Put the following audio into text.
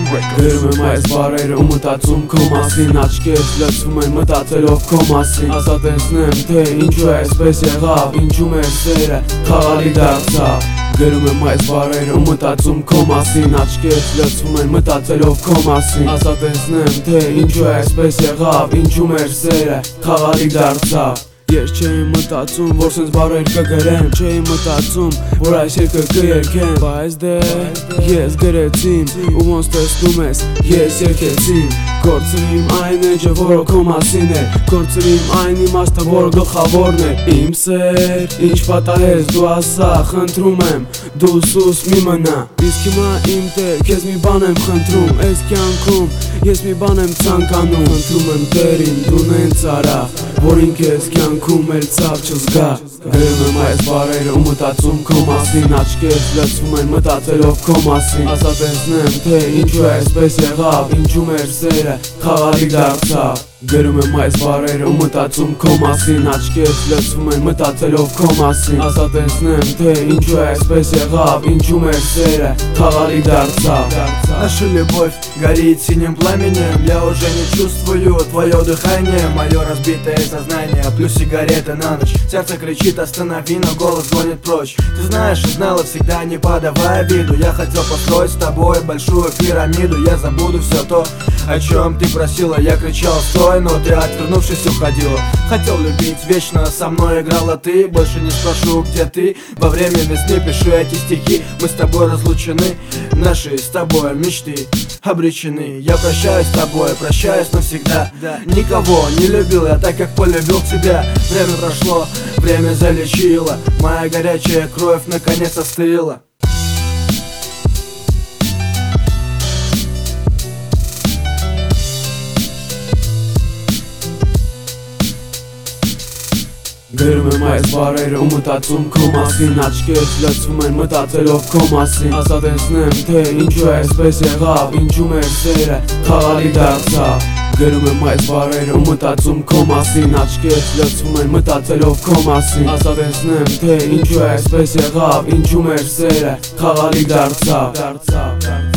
Գրում եմ այս բառերը ու մտածում քո մասին, աչքերս լցվում են մտածելով քո մասին, ասա տեսնեմ թե ինչու է այսպես եղավ, ինչու մեր սերը խաղալի դարձավ։ Գրում եմ այս բառերը ու մտածում քո մասին, աչքերս լցվում են մտածելով քո մասին, ասա տեսնեմ թե ինչու է այսպես եղավ, ինչու մեր սերը խաղալի դարձավ։ Ես չէի մտածում, որ սենց բառեր կգրեմ, չէի մտածում, որ այս երկը կերքեմ, բայց դե ես գրեցին ու ոնց տեսնում ես, ես երգեցին։ Գործրիմ այն էջը, որը քո մասին է, գործրիմ այն իմաստը, որը գլխավորն է։ Իմ սեր, ինչ պատահես դու ասա, խնդրում եմ, դու սուս մի մնա։ Իսկ հիմա իմ տեր, քեզ մի բան եմ խնդրում, այս կյանքում ես մի բան եմ ցանկանում, խնդրում եմ տերին, դու նենց արա, որ ինքես կյանքում էլ ցավ չզգա։ Գրում եմ այս բառերը ու մտածում քո մասին, աչքերս լցվում են մտածելով քո մասին, ասա տեսնեմ թե ինչու է այսպես եղավ, ինչու մեր սերը խաղալի դարձավ։ Գրում եմ այս բառերը ու մտածում քո մասին, аչքերս լցվում են մտածելով քո մասին, ասա տեսնեմ թե ինչու է այսպես եղավ, ինչու մեր сերը խաղալի дարձավ։ Наша любовь горит синим пламенем, я уже не чувствую твое дыхание, мое разбитое сознание, плюс сигареты на ночь. Сердце кричит останови, но голос гонит прочь. Ты знаешь и знала всегда, не подавая виду, я хотел построить с тобой большую пирамиду. Я забуду все то, о чем ты просила, я кричал стой, но ты отвернувшись уходила. Хотел любить вечно, со мной играла ты, больше не спрошу где ты. Во время весны пишу эти стихи, мы с тобой разлучены, наши с тобой мечты обречены. Я прощаюсь с тобой, прощаюсь навсегда. Никого не любил я так, как полюбил тебя. Время прошло, время залечило, моя горячая кровь наконец остыла. Գրում եմ այս բառերը ու մտածում քո մասին, աչքերս լցվում են մտածելով քո մասին, ասա տեսնեմ թե ինչու է այսպես եղավ, ինչու մեր սերը խաղալի դարձավ։ Գրում եմ այս բառերը ու մտածում քո մասին, աչքերս լցվում են մտածելով քո մասին, ասա տեսնեմ թե ինչու է այսպես եղավ, ինչու մեր սերը խաղալի դարձավ։